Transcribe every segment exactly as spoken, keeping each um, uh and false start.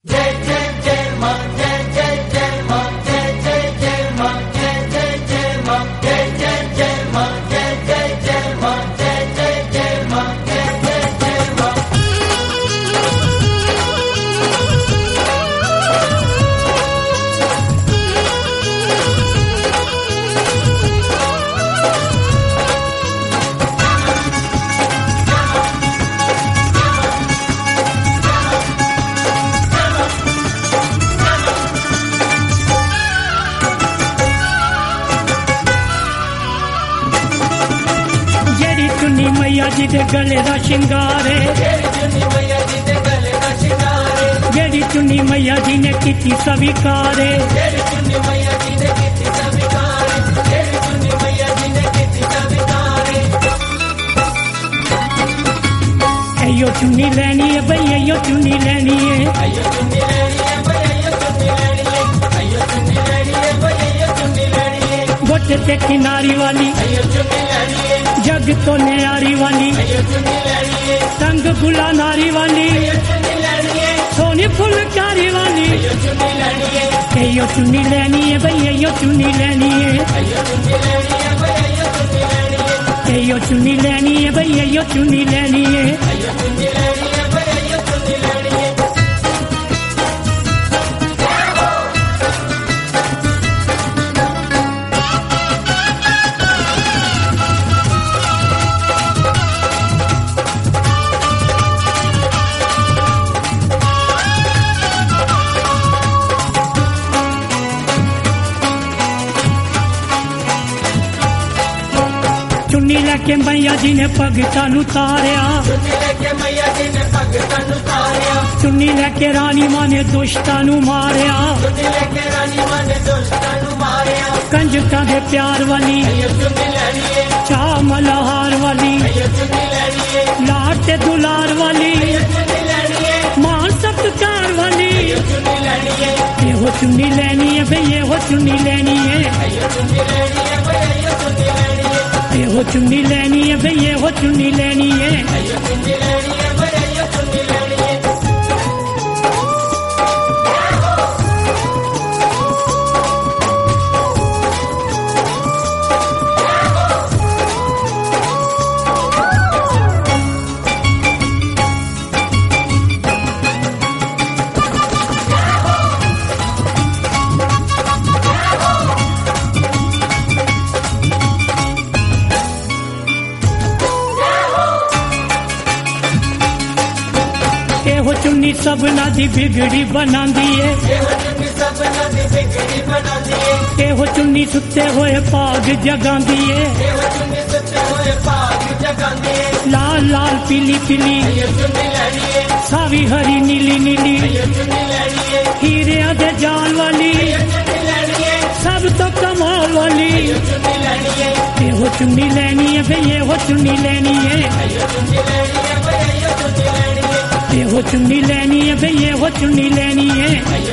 मैया जी दे गले दा शिंगार है, जेड़ी चुन्नी मैया जी ने कीती स्वीकार है, अयो चुन्नी लेनी है भई अयो चुन्नी लेनी है, गोटे ते किनारी वाली जग तो न्यारी वाली, संग गुला नारी वाली, सोनी फुलकारी वाली, यो चुन्नी लेनी है भई यो चुन्नी लेनी है, यो चुन्नी लेनी है भई यो चुन्नी लेनी है। चुन्नी लेके मैया जी ने भगतां नूं तारिया, चुन्नी लेके रानी मां ने दुष्टां नूं मारिया, कंजकां दे प्यार वाली, चाह मल्हार वाली, लाड ते दुलार वाली, मान सत्कार वाली, ये हो चुन्नी लेनी है भई ये हो चुन्नी लेनी है, ये हो चुन्नी लेनी है भई ये हो चुन्नी लेनी है। हो चुन्नी सबना दी बिगड़ी बनांदी है, ए हो चुन्नी सुते होए भाग जगांदी है, लाल लाल पीली पीली, सावी हरी नीली नीली, हीरे दे जान वाली, सब तो कमाल वाली, ये हो चुन्नी लेनी है भई ये हो चुन्नी लेनी है, ये हो चुन्नी लेनी है भई ये हो चुन्नी लेनी है।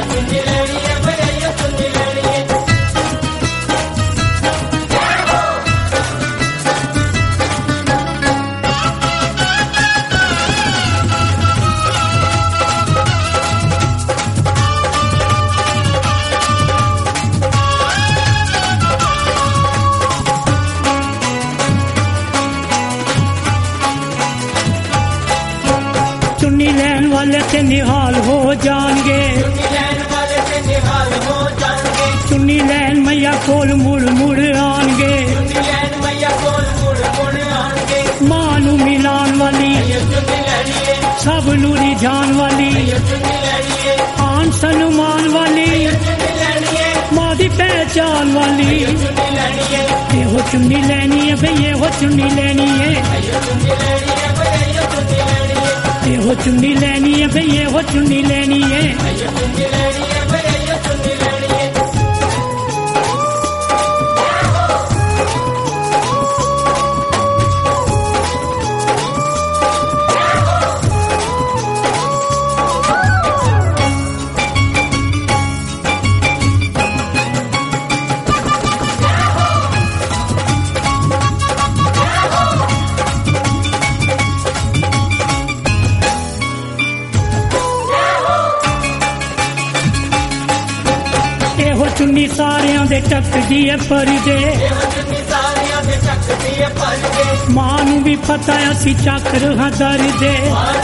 चुन्नी लैन वाले से निहाल हो जाएंगे, चुन्नी लैन मैया कोल मुड़ मुड़ आएंगे, मां नू मिलान वाली, सब नू रिझान वाली, आन सनुमान वाली, मां दी पहचान वाली, ये हो चुन्नी लेनी है भई ये हो चुन्नी लेनी है, ये हो चुन्नी लेनी है भई ये हो चुन्नी लेनी है। चुन्नी सारियां दे टकदी है परदे मां नू भी पता असी चाकर हां दर्दे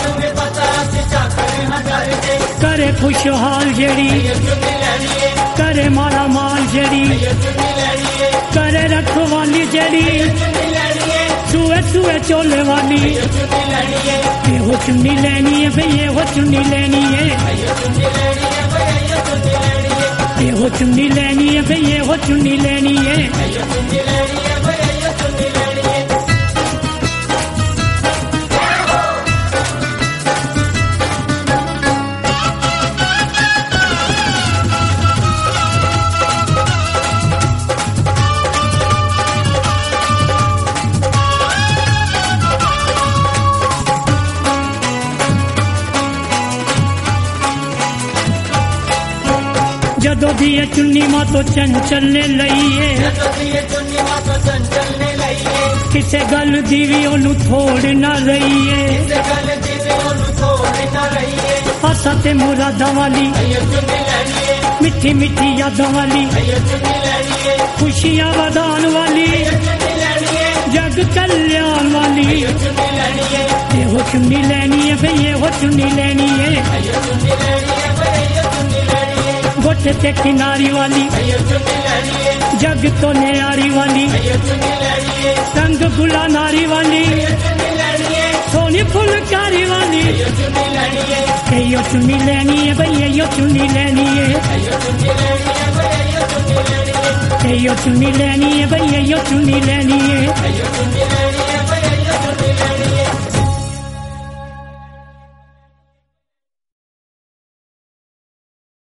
करे खुशहाल जेड़ी करे माला माल जेड़ी करे रखवाली जेड़ी चूहे चूहे चोले वाली ये हो चुन्नी लेनी है भाई ये हो चुन्नी लेनी है ये हो चुन्नी लेनी है भाई ये हो चुन्नी लेनी है जदों दी ये चुन्नी मां तो चंचलने लईए किसे गल दी भी ओनू थोड़ ना रहीए आसा ते मुरादा वाली मिठी मिठी यादां वाली खुशियां वदान वाली जग कल्याण वाली ये हो चुन्नी लेनी है भाई ये हो चुन्नी लेनी है गोटे ते किनारी वाली जग तो न्यारी वाली रंग गुला नारी वाली सोनी फुलकारी वाली यो चुन्नी लेनी है भैया यो चुन्नी लेनी है यो चुन्नी लेनी है भैया यो चुन्नी लेनी है